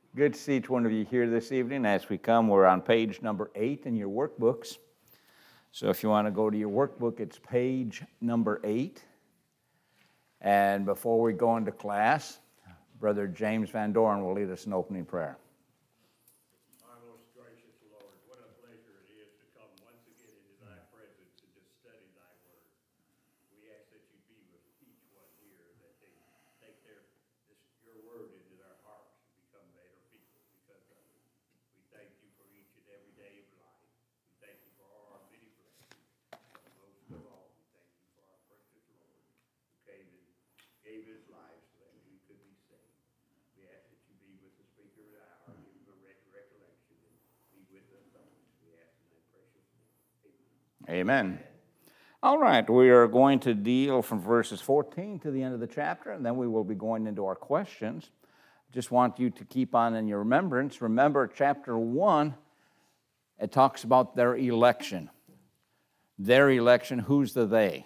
Good to see each one of you here this evening. As we come, we're on page number 8 in your workbooks. So if you want to go to your workbook, it's page number 8. And before we go into class, Brother James Van Doren will lead us in opening prayer. Our most gracious Lord, what a pleasure it is to come once again into thy presence and to study thy word. We ask that you be with each one here, that they take your word into their hearts and become better people because of it. We thank you for each and every day of life. We thank you for all our many blessings. But most of all, we thank you for our precious Lord who came and gave his life so that we could be saved. We ask that you be with the speaker of the hour, give him a recollection, and be with us always. We ask in thy precious name. Amen. All right, we are going to deal from verses 14 to the end of the chapter, and then we will be going into our questions. Just want you to keep on in your remembrance. Remember, chapter 1, it talks about their election. Their election, who's the they?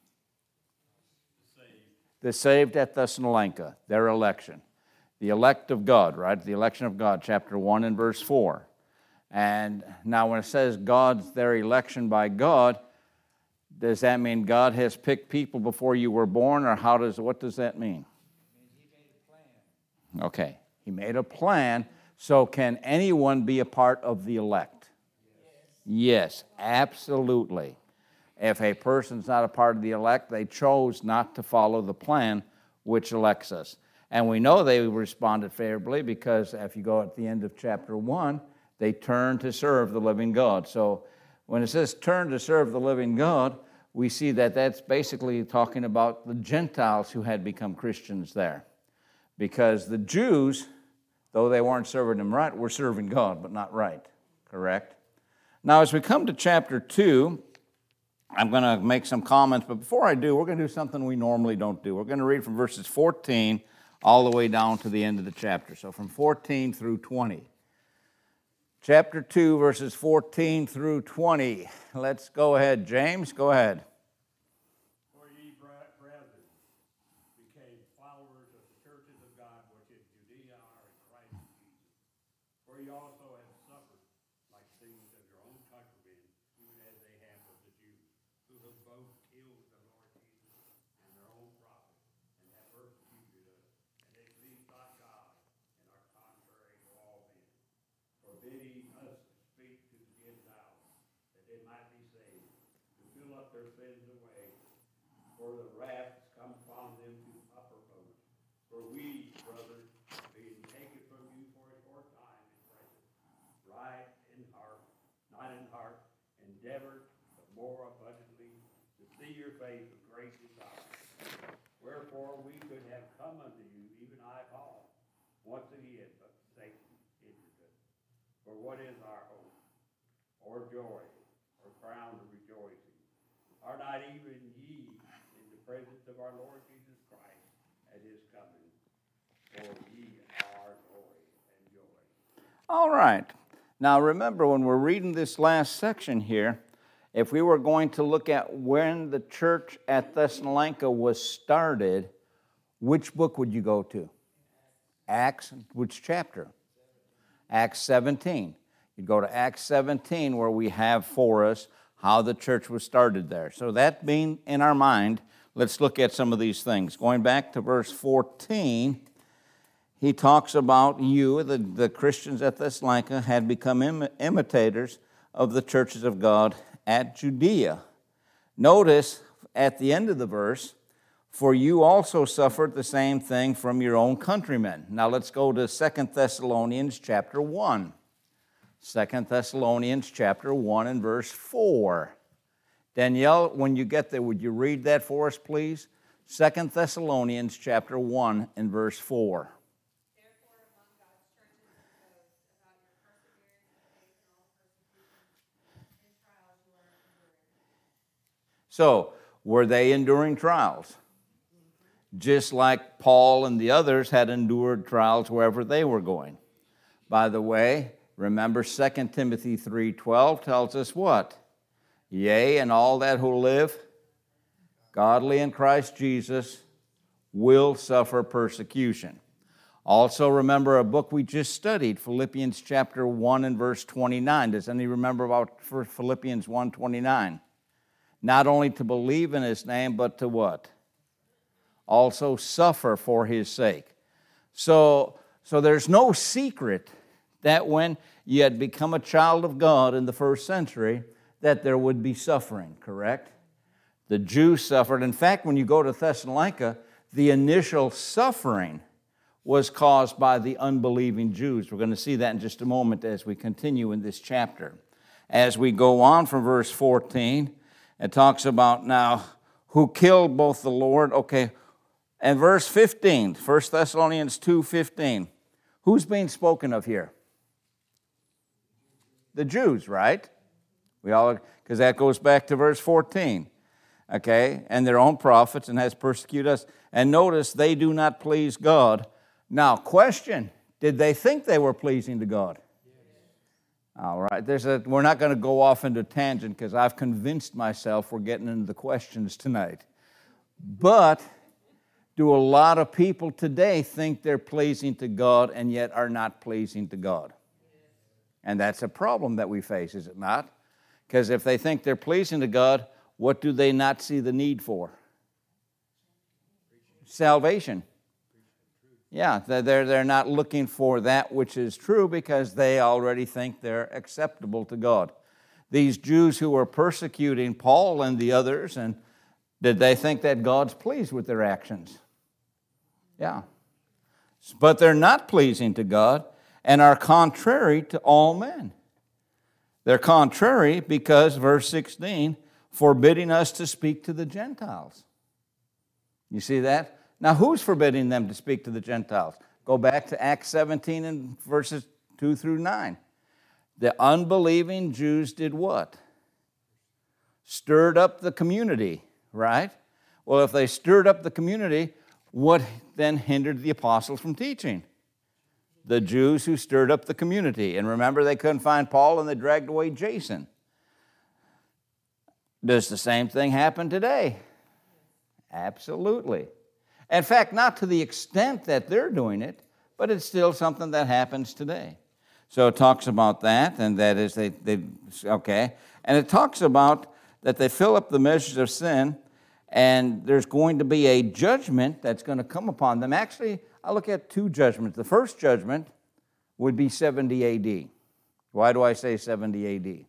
The saved at Thessalonica, their election. The elect of God, right? The election of God, chapter 1 and verse 4. And now when it says God's their election by God, does that mean God has picked people before you were born, or what does that mean? He made a plan. Okay, he made a plan. So can anyone be a part of the elect? Yes, absolutely. If a person's not a part of the elect, they chose not to follow the plan which elects us. And we know they responded favorably because if you go at the end of chapter 1, they turned to serve the living God. So when it says turn to serve the living God, we see that that's basically talking about the Gentiles who had become Christians there. Because the Jews, though they weren't serving him right, were serving God, but not right. Correct? Now, as we come to chapter 2, I'm going to make some comments, but before I do, we're going to do something we normally don't do. We're going to read from verses 14 all the way down to the end of the chapter. So from 14 through 20. Chapter 2, verses 14 through 20. Let's go ahead. James, go ahead. For ye, brethren, became followers of the churches of God which in Judea are in Christ Jesus. For ye also have suffered like things of your own countrymen, even as they have of the Jews, who have both killed the Lord Jesus and their own prophets, and have persecuted us, and they please not God, and are contrary to all men, forbidding us to speak to the Gentiles, that they might be saved, to fill up their sins away. For the wrath has come upon them to uppermost. For we, brothers, being taken from you for a short time in presence, right in heart, not in heart, endeavor, but more abundantly, to see your face with great desire. Wherefore we could have come unto you, even I, Paul, once again, but Satan hindered us. For what is our hope, or joy, or crown of rejoicing? Are not even ye in the presence of our Lord Jesus Christ at his coming? For ye are glory and joy. All right. Now remember, when we're reading this last section here, if we were going to look at when the church at Thessalonica was started, which book would you go to? Acts, which chapter? Acts 17. You'd go to Acts 17 where we have for us how the church was started there. So that being in our mind, let's look at some of these things. Going back to verse 14, he talks about the Christians at Thessalonica had become imitators of the churches of God at Judea. Notice at the end of the verse, for you also suffered the same thing from your own countrymen. Now let's go to 2 Thessalonians chapter 1. 2 Thessalonians chapter 1 and verse 4. Danielle, when you get there, would you read that for us, please? 2 Thessalonians chapter 1 and verse 4. Therefore, among God's churches it goes about your perseverance and faith in all persecutions and trials you are enduring. So, were they enduring trials? Just like Paul and the others had endured trials wherever they were going. By the way, remember 2 Timothy 3:12 tells us what? Yea, and all that who live godly in Christ Jesus will suffer persecution. Also remember a book we just studied, Philippians chapter 1 and verse 29. Does anybody remember about Philippians 1:29? Not only to believe in his name, but to what? Also suffer for his sake. So there's no secret that when you had become a child of God in the first century, that there would be suffering, correct? The Jews suffered. In fact, when you go to Thessalonica, the initial suffering was caused by the unbelieving Jews. We're going to see that in just a moment as we continue in this chapter. As we go on from verse 14, it talks about now who killed both the Lord. Okay, and verse 15, 1 Thessalonians 2:15. Who's being spoken of here? The Jews, right? Because that goes back to verse 14. Okay, and their own prophets, and has persecuted us. And notice, they do not please God. Now, question, did they think they were pleasing to God? All right, we're not going to go off into tangent because I've convinced myself we're getting into the questions tonight. But do a lot of people today think they're pleasing to God and yet are not pleasing to God? And that's a problem that we face, is it not? Because if they think they're pleasing to God, what do they not see the need for? Salvation. Yeah, they're not looking for that which is true because they already think they're acceptable to God. These Jews who were persecuting Paul and the others, and did they think that God's pleased with their actions? Yeah. But they're not pleasing to God and are contrary to all men. They're contrary because, verse 16, forbidding us to speak to the Gentiles. You see that? Now, who's forbidding them to speak to the Gentiles? Go back to Acts 17 and verses 2 through 9. The unbelieving Jews did what? Stirred up the community, right? Well, if they stirred up the community, what then hindered the apostles from teaching? The Jews who stirred up the community. And remember, they couldn't find Paul and they dragged away Jason. Does the same thing happen today? Absolutely. In fact, not to the extent that they're doing it, but it's still something that happens today. So it talks about that, and that is okay. And it talks about that they fill up the measures of sin, and there's going to be a judgment that's going to come upon them. Actually, I look at two judgments. The first judgment would be 70 A.D. Why do I say 70 A.D.?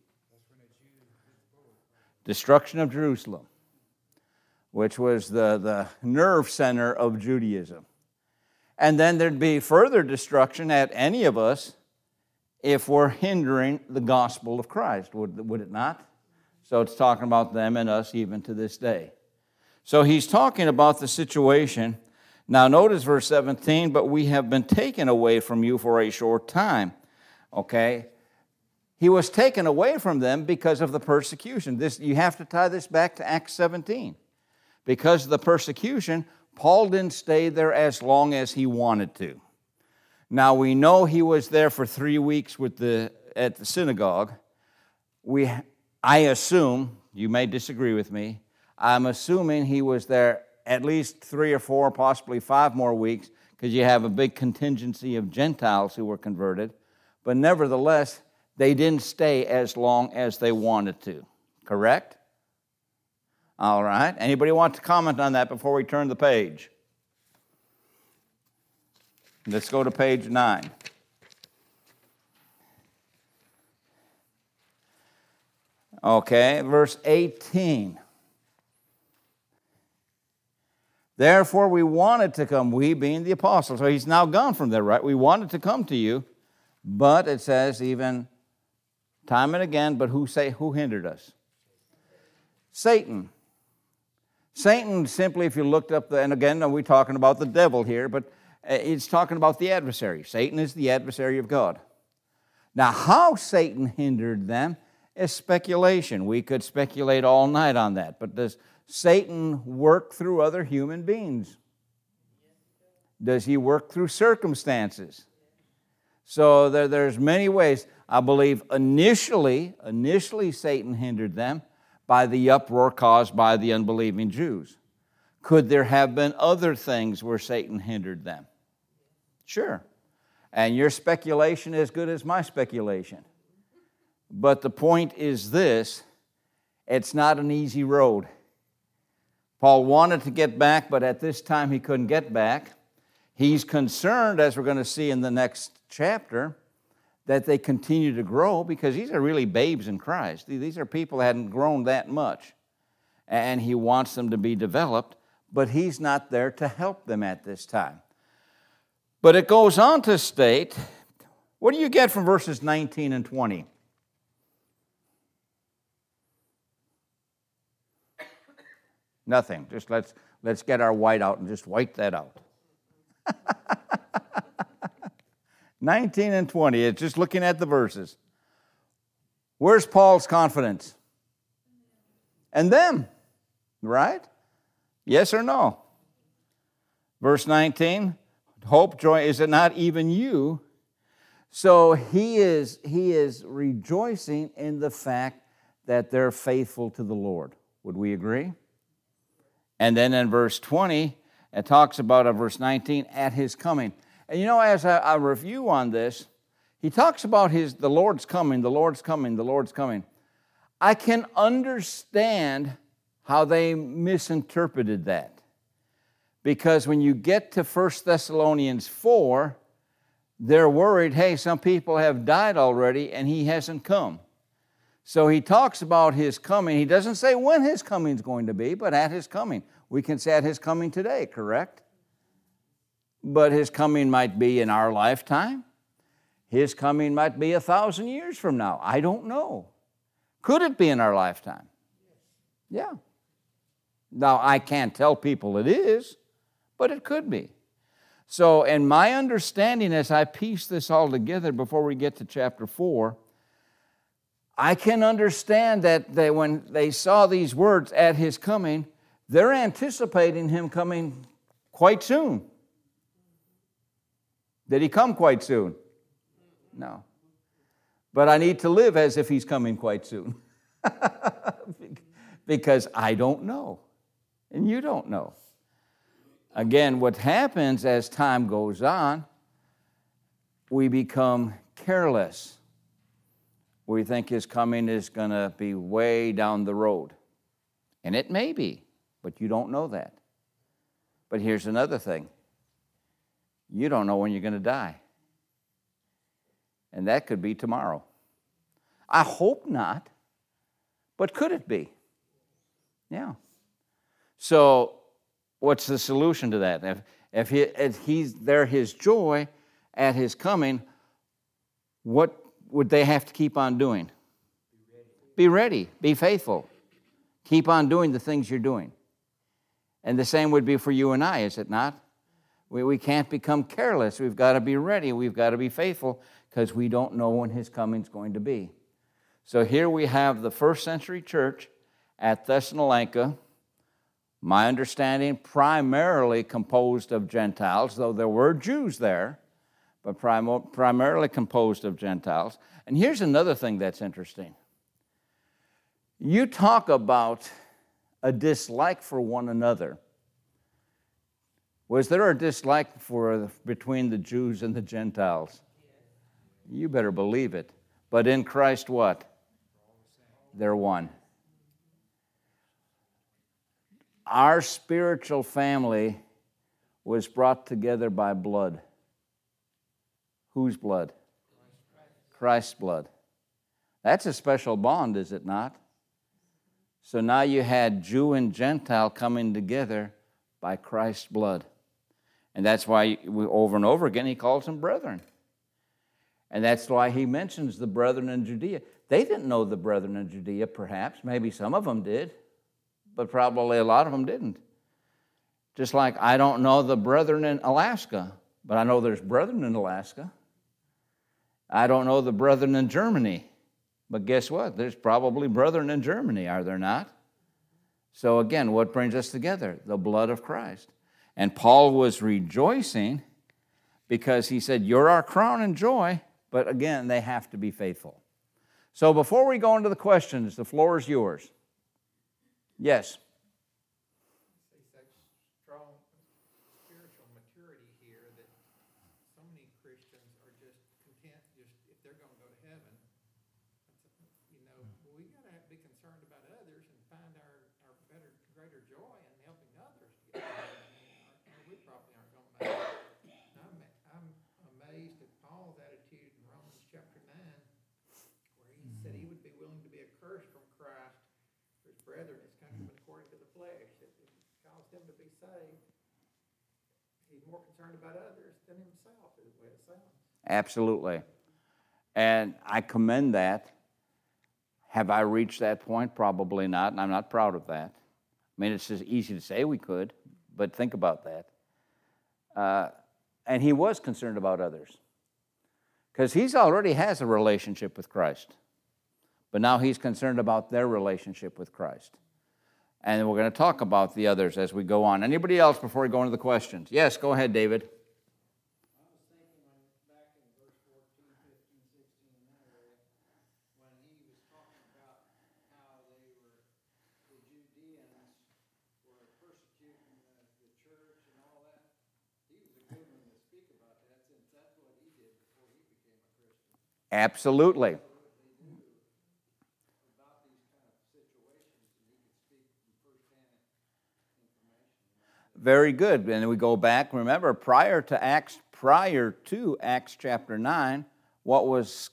Destruction of Jerusalem, which was the nerve center of Judaism. And then there'd be further destruction at any of us if we're hindering the gospel of Christ, would it not? So it's talking about them and us even to this day. So he's talking about the situation. Now notice verse 17, but we have been taken away from you for a short time. Okay? He was taken away from them because of the persecution. You have to tie this back to Acts 17. Because of the persecution, Paul didn't stay there as long as he wanted to. Now, we know he was there for 3 weeks at the synagogue. I assume, you may disagree with me, I'm assuming he was there at least 3 or 4, possibly 5 more weeks, because you have a big contingency of Gentiles who were converted. But nevertheless, they didn't stay as long as they wanted to. Correct? All right. Anybody want to comment on that before we turn the page? Let's go to page 9. Okay, verse 18. Therefore we wanted to come, we being the apostles. So he's now gone from there, right? We wanted to come to you, but it says even time and again, but who hindered us? Satan. Satan simply, if you looked up, and again, we're talking about the devil here, but it's talking about the adversary. Satan is the adversary of God. Now, how Satan hindered them is speculation. We could speculate all night on that, but does Satan work through other human beings? Does he work through circumstances? So there's many ways. I believe initially Satan hindered them by the uproar caused by the unbelieving Jews. Could there have been other things where Satan hindered them? Sure. And your speculation is as good as my speculation. But the point is this, it's not an easy road. Paul wanted to get back, but at this time he couldn't get back. He's concerned, as we're going to see in the next chapter, that they continue to grow because these are really babes in Christ. These are people that hadn't grown that much. And he wants them to be developed, but he's not there to help them at this time. But it goes on to state, what do you get from verses 19 and 20? Nothing. Just let's get our white out and just white that out. 19 and 20, it's just looking at the verses. Where's Paul's confidence? And them, right? Yes or no? Verse 19, hope, joy, is it not even you? So he is rejoicing in the fact that they're faithful to the Lord. Would we agree? And then in verse 20, it talks about, verse 19, at his coming. And you know, as I review on this, he talks about the Lord's coming, the Lord's coming, the Lord's coming. I can understand how they misinterpreted that. Because when you get to 1 Thessalonians 4, they're worried, hey, some people have died already and he hasn't come. So he talks about his coming. He doesn't say when his coming is going to be, but at his coming. We can say at his coming today, correct? But his coming might be in our lifetime. His coming might be 1,000 years from now. I don't know. Could it be in our lifetime? Yeah. Now, I can't tell people it is, but it could be. So, and my understanding as I piece this all together before we get to chapter 4, I can understand that when they saw these words, at his coming, they're anticipating him coming quite soon. Did he come quite soon? No. But I need to live as if he's coming quite soon. Because I don't know. And you don't know. Again, what happens as time goes on, we become careless. We think his coming is going to be way down the road. And it may be, but you don't know that. But here's another thing. You don't know when you're going to die. And that could be tomorrow. I hope not, but could it be? Yeah. So what's the solution to that? If he's there, his joy at his coming, what would they have to keep on doing? Be ready. Be faithful. Keep on doing the things you're doing. And the same would be for you and I, is it not? We can't become careless. We've got to be ready. We've got to be faithful because we don't know when his coming is going to be. So here we have the first century church at Thessalonica, my understanding, primarily composed of Gentiles, though there were Jews there, but primarily composed of Gentiles. And here's another thing that's interesting. You talk about a dislike for one another. Was there a dislike between the Jews and the Gentiles? You better believe it. But in Christ what? They're one. Our spiritual family was brought together by blood. Whose blood? Christ's blood. That's a special bond, is it not? So now you had Jew and Gentile coming together by Christ's blood. And that's why over and over again he calls them brethren. And that's why he mentions the brethren in Judea. They didn't know the brethren in Judea, perhaps. Maybe some of them did, but probably a lot of them didn't. Just like I don't know the brethren in Alaska, but I know there's brethren in Alaska. I don't know the brethren in Germany, but guess what? There's probably brethren in Germany, are there not? So again, what brings us together? The blood of Christ. And Paul was rejoicing because he said, you're our crown and joy, but again, they have to be faithful. So before we go into the questions, the floor is yours. Yes? See such strong spiritual maturity here that so many Christians are just content, just if they're going to go to heaven, we got to be concerned about others and find our greater joy in helping others to get to heaven. Or we probably aren't going to make it. I'm amazed at Paul's attitude in Romans chapter 9, where he said he would be willing to be accursed from Christ for his brethren, his countrymen according to the flesh. If it caused him to be saved, he's more concerned about others than himself, is the way it sounds. Absolutely. And I commend that. Have I reached that point? Probably not, and I'm not proud of that. I mean, it's just easy to say we could, but think about that. And he was concerned about others because he's already has a relationship with Christ, but now he's concerned about their relationship with Christ. And we're going to talk about the others as we go on. Anybody else before we go into the questions? Yes, go ahead, David. I was thinking back in verse 14, 15, 16, in that area, when he was talking about how the Judeans were persecuting the church and all that. He was a good one to speak about that, since that's what he did before he became a Christian. Absolutely. Very good. And we go back, remember, prior to Acts chapter 9, what was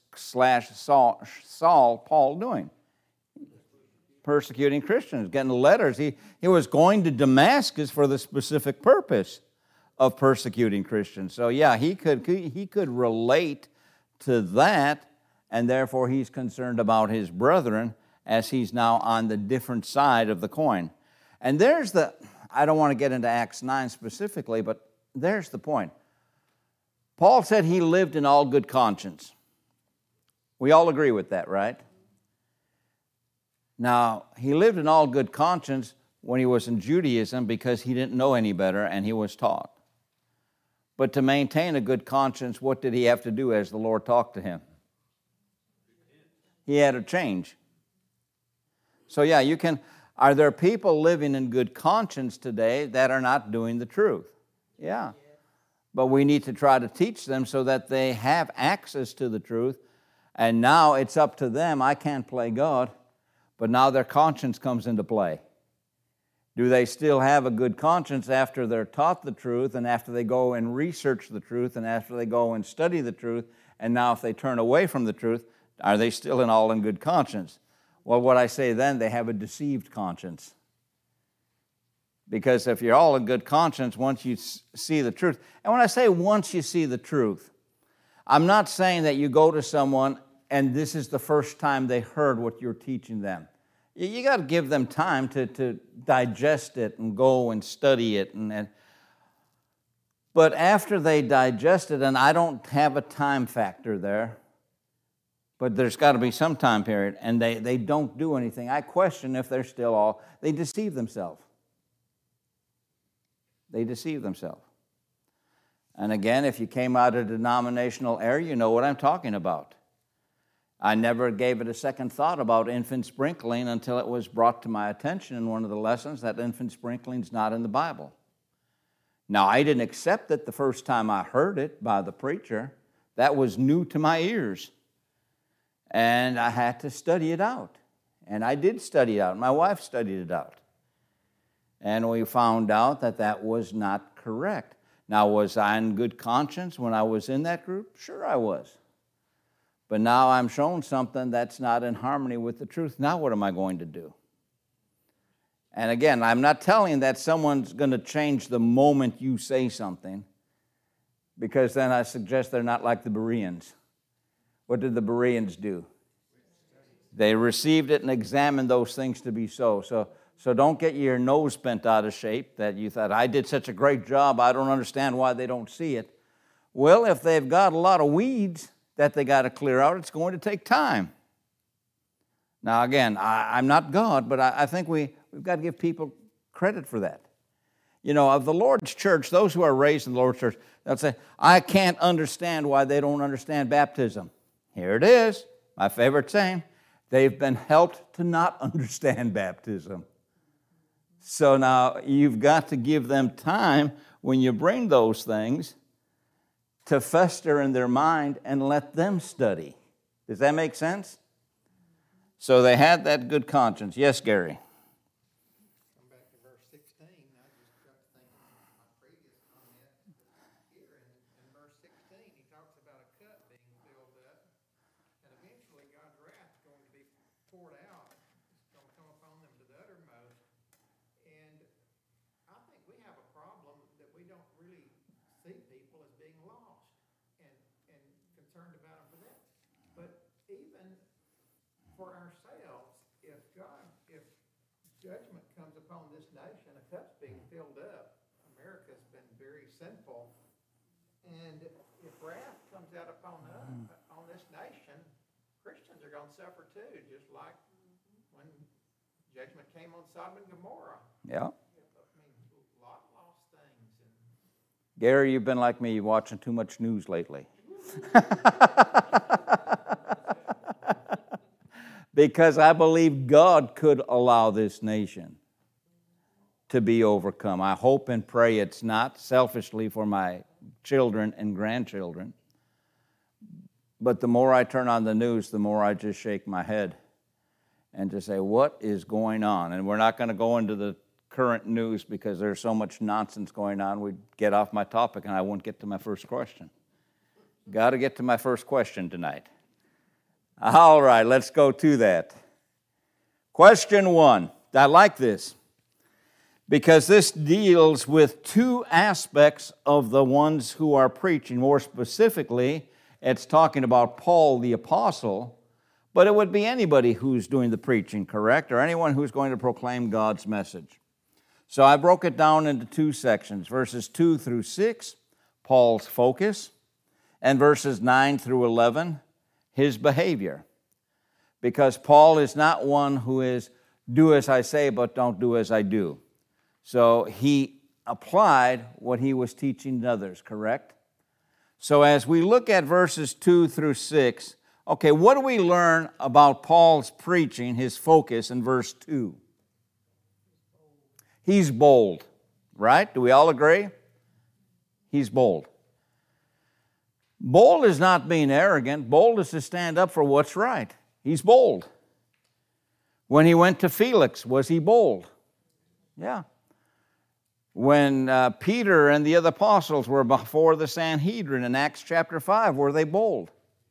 Paul doing? Persecuting Christians, getting letters. He was going to Damascus for the specific purpose of persecuting Christians. So yeah, he could relate to that, and therefore he's concerned about his brethren as he's now on the different side of the coin. And there's I don't want to get into Acts 9 specifically, but there's the point. Paul said he lived in all good conscience. We all agree with that, right? Now, he lived in all good conscience when he was in Judaism because he didn't know any better and he was taught. But to maintain a good conscience, what did he have to do as the Lord talked to him? He had to change. So yeah, you can... Are there people living in good conscience today that are not doing the truth? Yeah. But we need to try to teach them so that they have access to the truth. And now it's up to them. I can't play God, but now their conscience comes into play. Do they still have a good conscience after they're taught the truth and after they go and research the truth and after they go and study the truth? And now if they turn away from the truth, are they still in good conscience? Well, what I say then, they have a deceived conscience. Because if you're all in good conscience, once you see the truth, and when I say once you see the truth, I'm not saying that you go to someone and this is the first time they heard what you're teaching them. You got to give them time to digest it and go and study it. But after they digest it, and I don't have a time factor there, but there's got to be some time period, and they don't do anything. I question if they're still they deceive themselves. They deceive themselves. And again, if you came out of denominational error, you know what I'm talking about. I never gave it a second thought about infant sprinkling until it was brought to my attention in one of the lessons that infant sprinkling is not in the Bible. Now, I didn't accept it the first time I heard it by the preacher. That was new to my ears. And I had to study it out. And I did study it out. My wife studied it out. And we found out that that was not correct. Now, was I in good conscience when I was in that group? Sure I was. But now I'm shown something that's not in harmony with the truth. Now what am I going to do? And again, I'm not telling that someone's going to change the moment you say something, because then I suggest they're not like the Bereans. What did the Bereans do? They received it and examined those things to be so. So don't get your nose bent out of shape that you thought, I did such a great job, I don't understand why they don't see it. Well, if they've got a lot of weeds that they got to clear out, it's going to take time. Now, again, I'm not God, but I think we've got to give people credit for that. You know, of the Lord's church, those who are raised in the Lord's church, they'll say, I can't understand why they don't understand baptism. Here it is, my favorite saying. They've been helped to not understand baptism. So now you've got to give them time when you bring those things to fester in their mind and let them study. Does that make sense? So they had that good conscience. Yes, Gary? Come back to verse 16, I just got to thinking of my previous comment here. In verse 16, he talks about a cup being filled up, and eventually God's wrath is going to be poured out. It's going to come upon them to the uttermost. And I think we have a problem that we don't really see people as being lost and concerned about them for that. But even for ourselves, if judgment comes upon this nation, a cup's being filled up. America's been very sinful, and if wrath comes out upon on this nation, Christians are going to suffer too, just like when judgment came on Sodom and Gomorrah. Yeah. I mean, a lot lost things. And Gary, you've been like me, watching too much news lately. Because I believe God could allow this nation to be overcome. I hope and pray it's not, selfishly for my children and grandchildren. But the more I turn on the news, the more I just shake my head and just say, what is going on? And we're not going to go into the current news because there's so much nonsense going on. We'd get off my topic and I won't get to my first question. Got to get to my first question tonight. All right, let's go to that. Question 1. I like this because this deals with two aspects of the ones who are preaching. More specifically, it's talking about Paul the apostle, but it would be anybody who's doing the preaching, correct? Or anyone who's going to proclaim God's message. So I broke it down into two sections, verses 2 through 6, Paul's focus, and verses 9 through 11, his behavior. Because Paul is not one who is do as I say, but don't do as I do. So he applied what he was teaching others, correct? So as we look at verses 2 through 6, okay, what do we learn about Paul's preaching, his focus in verse 2? He's bold, right? Do we all agree? He's bold. Bold is not being arrogant. Bold is to stand up for what's right. He's bold. When he went to Felix, was he bold? Yeah. When Peter and the other apostles were before the Sanhedrin in Acts chapter 5, were they bold?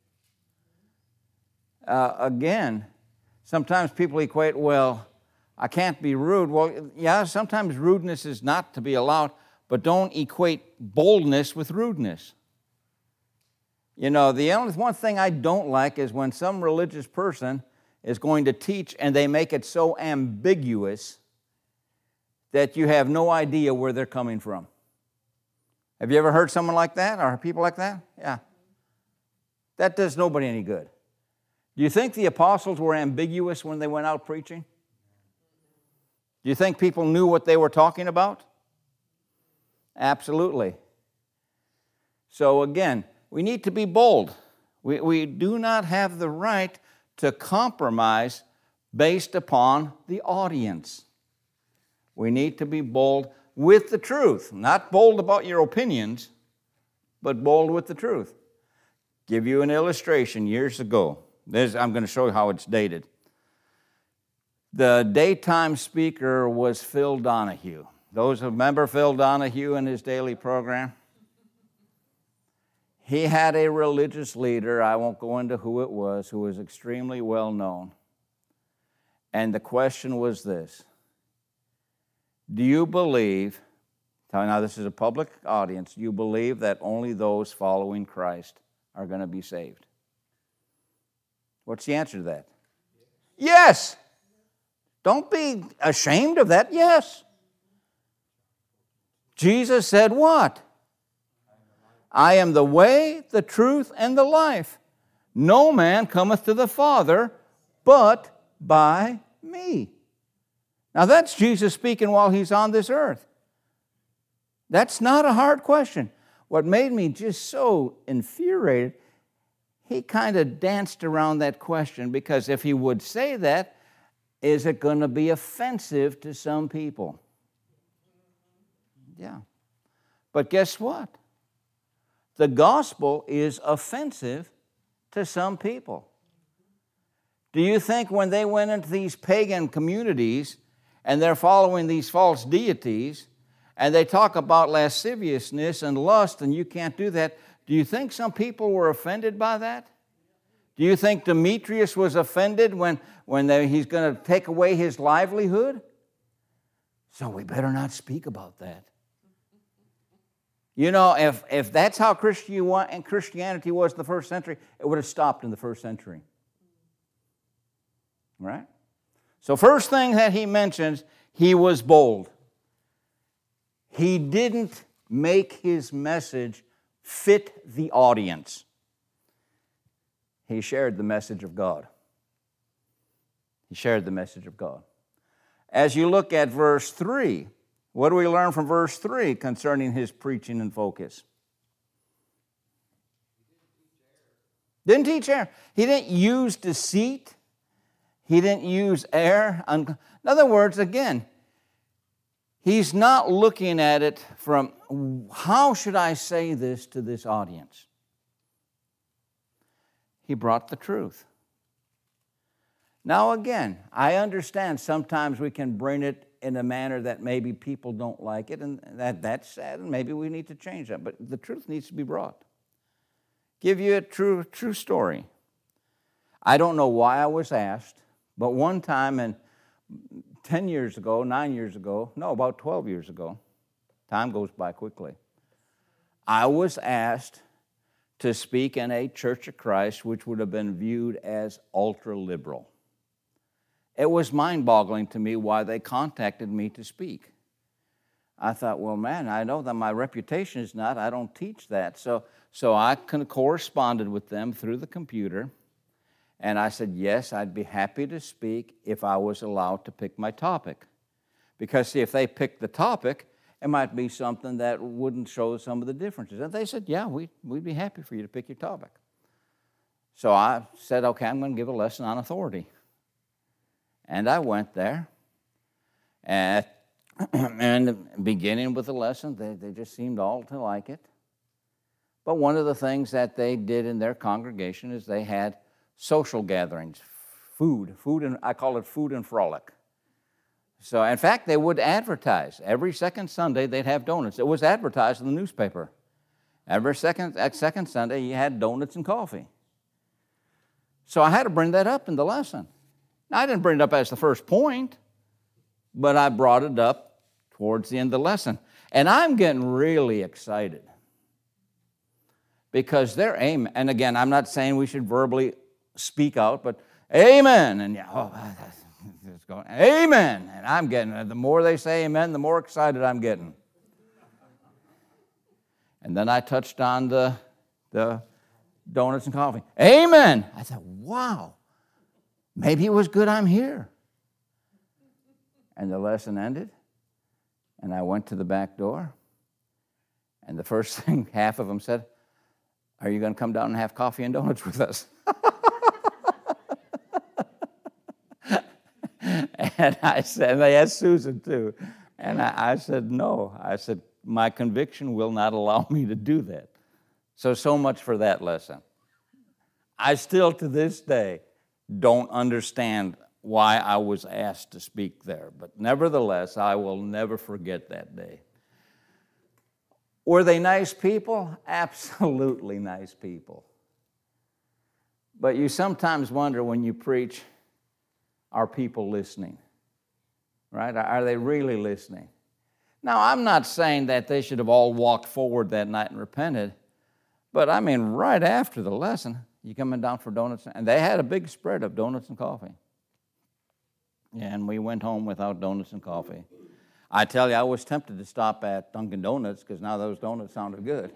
Again, sometimes people equate, well, I can't be rude. Well, yeah, sometimes rudeness is not to be allowed, but don't equate boldness with rudeness. You know, the only one thing I don't like is when some religious person is going to teach and they make it so ambiguous that you have no idea where they're coming from. Have you ever heard someone like that or people like that? Yeah. That does nobody any good. Do you think the apostles were ambiguous when they went out preaching? Do you think people knew what they were talking about? Absolutely. So again, we need to be bold. We do not have the right to compromise based upon the audience. We need to be bold with the truth. Not bold about your opinions, but bold with the truth. Give you an illustration years ago. I'm going to show you how it's dated. The daytime speaker was Phil Donahue. Those who remember Phil Donahue and his daily program? He had a religious leader, I won't go into who it was, who was extremely well known. And the question was this: do you believe, now this is a public audience, do you believe that only those following Christ are going to be saved? What's the answer to that? Yes! Don't be ashamed of that. Yes. Jesus said what? I am the way, the truth, and the life. No man cometh to the Father but by me. Now that's Jesus speaking while he's on this earth. That's not a hard question. What made me just so infuriated, he kind of danced around that question, because if he would say that, is it going to be offensive to some people? Yeah. But guess what? the gospel is offensive to some people. Do you think when they went into these pagan communities and they're following these false deities and they talk about lasciviousness and lust and you can't do that, do you think some people were offended by that? Do you think Demetrius was offended when he's going to take away his livelihood? So we better not speak about that. You know, if that's how Christianity was in the first century, it would have stopped in the first century. Right? So first thing that he mentions, he was bold. He didn't make his message fit the audience. He shared the message of God. He shared the message of God. As you look at verse 3, what do we learn from verse 3 concerning his preaching and focus? Didn't teach error. He didn't use deceit. He didn't use error. In other words, again, he's not looking at it from, how should I say this to this audience? He brought the truth. Now again, I understand sometimes we can bring it in a manner that maybe people don't like it, and that's sad, and maybe we need to change that. But the truth needs to be brought. Give you a true story. I don't know why I was asked, but one time, and 10 years ago, 9 years ago, no, about 12 years ago, time goes by quickly, I was asked to speak in a Church of Christ which would have been viewed as ultra-liberal. It was mind-boggling to me why they contacted me to speak. I thought, well, man, I know that my reputation is not, I don't teach that. So I corresponded with them through the computer, and I said, yes, I'd be happy to speak if I was allowed to pick my topic. Because, see, if they picked the topic, it might be something that wouldn't show some of the differences. And they said, yeah, we'd be happy for you to pick your topic. So I said, okay, I'm going to give a lesson on authority. And I went there, and beginning with the lesson, they just seemed all to like it. But one of the things that they did in their congregation is they had social gatherings, food, and I call it food and frolic. So, in fact, they would advertise. Every second Sunday, they'd have donuts. It was advertised in the newspaper. Every second Sunday, you had donuts and coffee. So I had to bring that up in the lesson. Now, I didn't bring it up as the first point, but I brought it up towards the end of the lesson. And I'm getting really excited because they're amen. And again, I'm not saying we should verbally speak out, but amen. And it's going, amen. And I'm getting, the more they say amen, the more excited I'm getting. And then I touched on the donuts and coffee. Amen. I thought, wow. Maybe it was good I'm here. And the lesson ended, and I went to the back door, and the first thing half of them said, are you going to come down and have coffee and donuts with us? And I said, and they asked Susan too, and I said, no. I said, my conviction will not allow me to do that. So much for that lesson. I still, to this day, don't understand why I was asked to speak there. But nevertheless, I will never forget that day. Were they nice people? Absolutely nice people. But you sometimes wonder when you preach, are people listening? Right? Are they really listening? Now, I'm not saying that they should have all walked forward that night and repented, but I mean, right after the lesson, you coming down for donuts? And they had a big spread of donuts and coffee. And we went home without donuts and coffee. I tell you, I was tempted to stop at Dunkin' Donuts because now those donuts sounded good.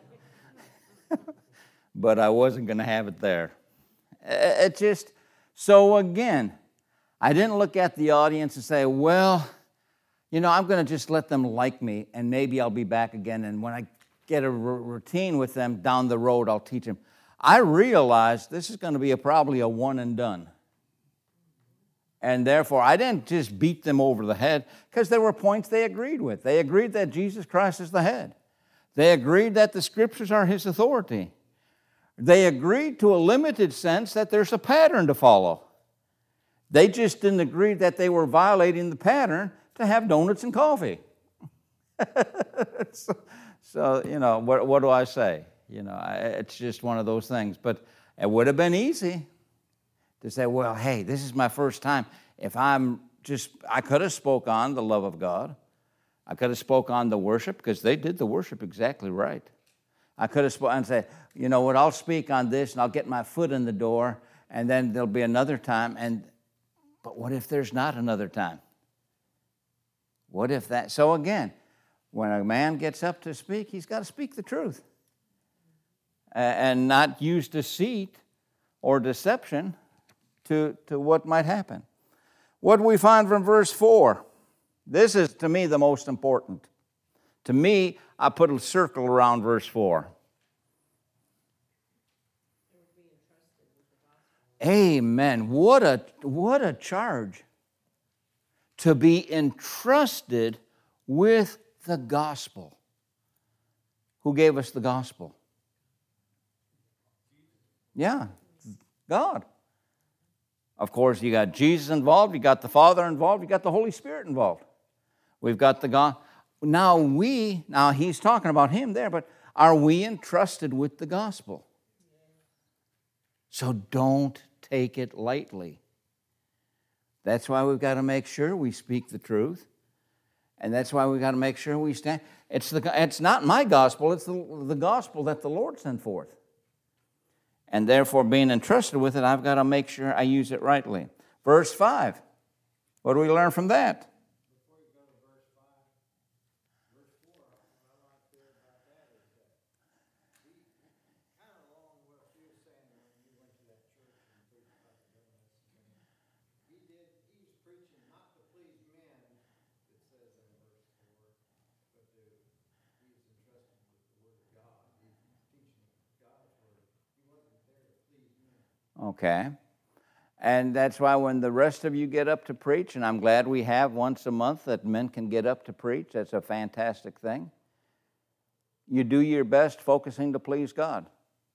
But I wasn't going to have it there. It just, so again, I didn't look at the audience and say, well, you know, I'm going to just let them like me and maybe I'll be back again. And when I get a routine with them down the road, I'll teach them. I realized this is going to be probably a one and done. And therefore, I didn't just beat them over the head because there were points they agreed with. They agreed that Jesus Christ is the head. They agreed that the Scriptures are his authority. They agreed to a limited sense that there's a pattern to follow. They just didn't agree that they were violating the pattern to have donuts and coffee. So, what do I say? It's just one of those things. But it would have been easy to say, well, hey, this is my first time. I could have spoke on the love of God. I could have spoke on the worship, because they did the worship exactly right. I could have spoken and said, you know what, I'll speak on this and I'll get my foot in the door, and then there'll be another time. But what if there's not another time? What if that? So again, when a man gets up to speak, he's got to speak the truth and not use deceit or deception to what might happen. What do we find from verse 4? This is, to me, the most important. To me, I put a circle around verse 4. Amen. What a charge to be entrusted with the gospel. Who gave us the gospel? Yeah, God. Of course, you got Jesus involved, you got the Father involved, you got the Holy Spirit involved. We've got the God. Now he's talking about him there, but are we entrusted with the gospel? So don't take it lightly. That's why we've got to make sure we speak the truth. And that's why we've got to make sure we stand. It's not my gospel, it's the gospel that the Lord sent forth. And therefore, being entrusted with it, I've got to make sure I use it rightly. Verse 5. What do we learn from that? Before you go to verse 5, verse 4, what I like there about that is that kind of along what you were saying when you went to that church and preached about the donuts. He was preaching not to please men, it says in verse 4, but he was entrusted with the Word of God. He was teaching God's Word. He wasn't there to please men. Okay. And that's why when the rest of you get up to preach, and I'm glad we have once a month that men can get up to preach, that's a fantastic thing. You do your best focusing to please God.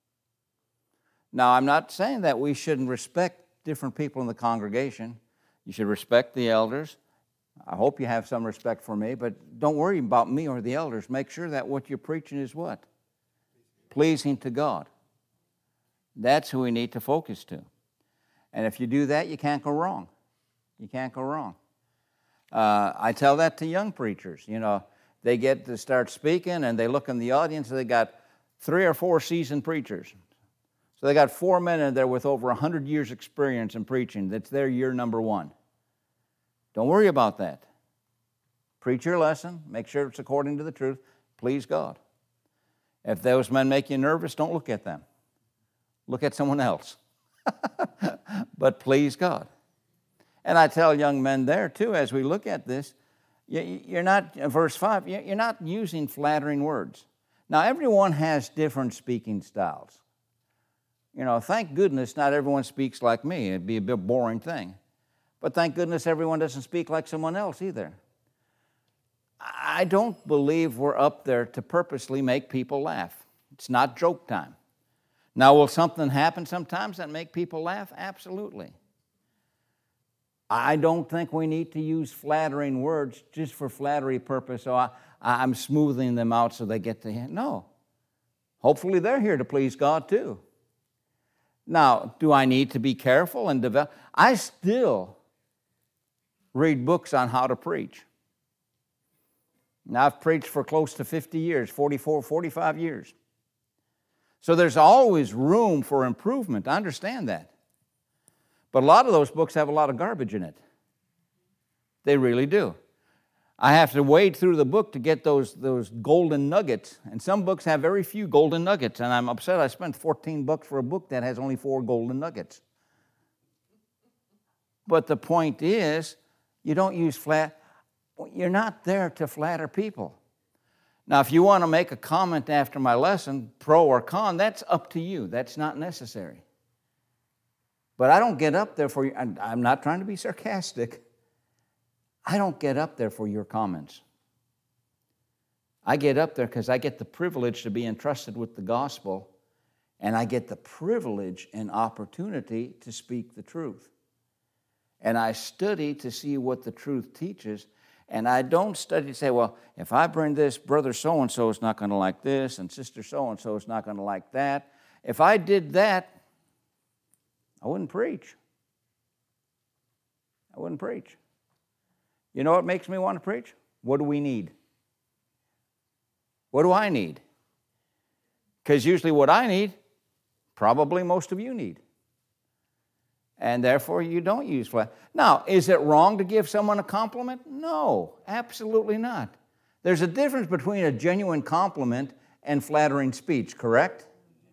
Now, I'm not saying that we shouldn't respect different people in the congregation. You should respect the elders. I hope you have some respect for me, but don't worry about me or the elders. Make sure that what you're preaching is what? Pleasing to God. That's who we need to focus to. And if you do that, you can't go wrong. You can't go wrong. I tell that to young preachers. They get to start speaking, and they look in the audience, and they got 3 or 4 seasoned preachers. So they got 4 men in there with over 100 years' experience in preaching. That's their year number 1. Don't worry about that. Preach your lesson. Make sure it's according to the truth. Please God. If those men make you nervous, don't look at them. Look at someone else. But please God. And I tell young men there too, as we look at this, you're not, verse 5, you're not using flattering words. Now, everyone has different speaking styles. Thank goodness not everyone speaks like me. It'd be a bit boring thing. But thank goodness everyone doesn't speak like someone else either. I don't believe we're up there to purposely make people laugh. It's not joke time. Now, will something happen sometimes that make people laugh? Absolutely. I don't think we need to use flattering words just for flattery purpose, so I'm smoothing them out so they get to hear. No. Hopefully they're here to please God too. Now, do I need to be careful and develop? I still read books on how to preach. Now, I've preached for close to 50 years, 45 years. So there's always room for improvement. I understand that. But a lot of those books have a lot of garbage in it. They really do. I have to wade through the book to get those golden nuggets. And some books have very few golden nuggets. And I'm upset I spent $14 for a book that has only 4 golden nuggets. But the point is, you don't use you're not there to flatter people. Now, if you want to make a comment after my lesson, pro or con, that's up to you. That's not necessary. But I don't get up there for you. I'm not trying to be sarcastic. I don't get up there for your comments. I get up there because I get the privilege to be entrusted with the gospel, and I get the privilege and opportunity to speak the truth. And I study to see what the truth teaches, and I don't study to say, well, if I bring this, brother so-and-so is not going to like this, and sister so-and-so is not going to like that. If I did that, I wouldn't preach. I wouldn't preach. You know what makes me want to preach? What do we need? What do I need? Because usually what I need, probably most of you need. And therefore you don't use flattery. Now, is it wrong to give someone a compliment? No, absolutely not. There's a difference between a genuine compliment and flattering speech, correct?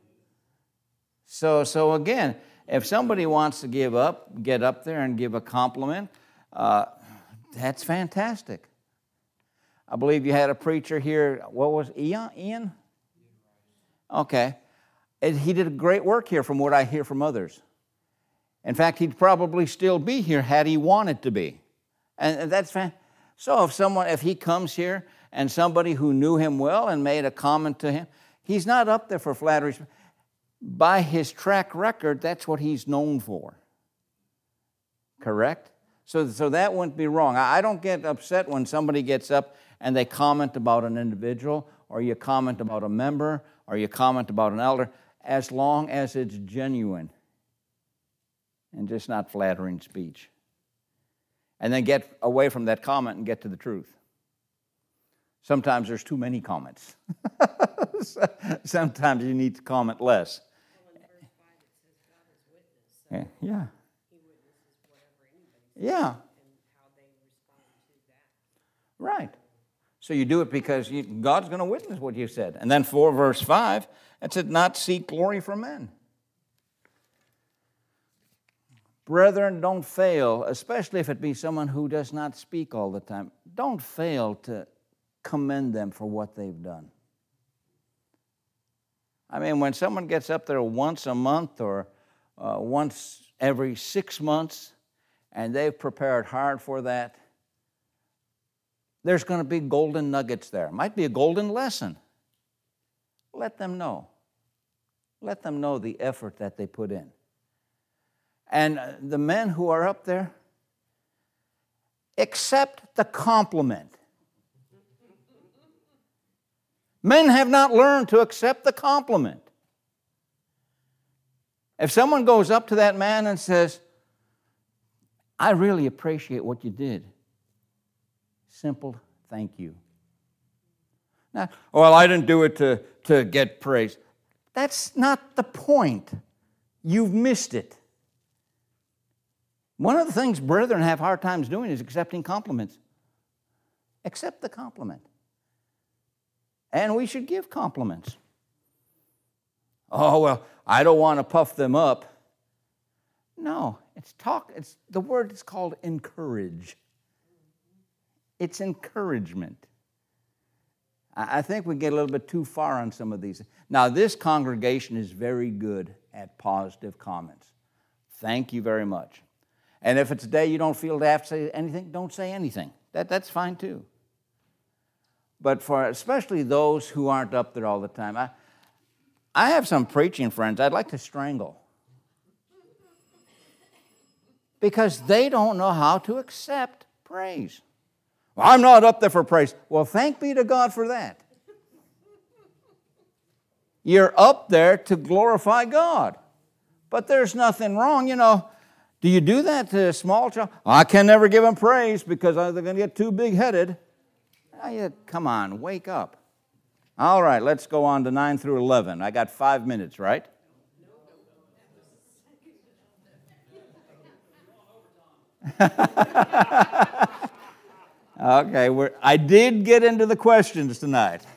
So again, if somebody wants to get up there and give a compliment, that's fantastic. I believe you had a preacher here, what was Ian? Okay. He did a great work here from what I hear from others. In fact, he'd probably still be here had he wanted to be. And that's fantastic. So if he comes here and somebody who knew him well and made a comment to him, he's not up there for flattery. By his track record, that's what he's known for. Correct? So that wouldn't be wrong. I don't get upset when somebody gets up and they comment about an individual, or you comment about a member, or you comment about an elder, as long as it's genuine and just not flattering speech. And then get away from that comment and get to the truth. Sometimes there's too many comments. Sometimes you need to comment less. Well, in verse 5 it says God is witness. So Yeah. He witnesses whatever anybody says Yeah. and how they respond to that. Right. So you do it because God's going to witness what you said. And then for verse 5, it said, not seek glory from men. Brethren, don't fail, especially if it be someone who does not speak all the time. Don't fail to commend them for what they've done. I mean, when someone gets up there once a month or once every 6 months, and they've prepared hard for that, there's going to be golden nuggets there. Might be a golden lesson. Let them know. Let them know the effort that they put in. And the men who are up there, accept the compliment. Men have not learned to accept the compliment. If someone goes up to that man and says, I really appreciate what you did. Simple, thank you. Now, well, I didn't do it to get praise. That's not the point. You've missed it. One of the things brethren have hard times doing is accepting compliments. Accept the compliment. And we should give compliments. Oh, well, I don't want to puff them up. No, the word is called encourage. It's encouragement. I think we get a little bit too far on some of these. Now, this congregation is very good at positive comments. Thank you very much. And if it's a day you don't feel to have to say anything, don't say anything. That's fine too. But for especially those who aren't up there all the time, I have some preaching friends I'd like to strangle. Because they don't know how to accept praise. Well, I'm not up there for praise. Well, thank be to God for that. You're up there to glorify God. But there's nothing wrong, Do you do that to a small child? I can never give them praise because they're going to get too big-headed. Come on, wake up. All right, let's go on to 9 through 11. I got 5 minutes, right? Okay, I did get into the questions tonight.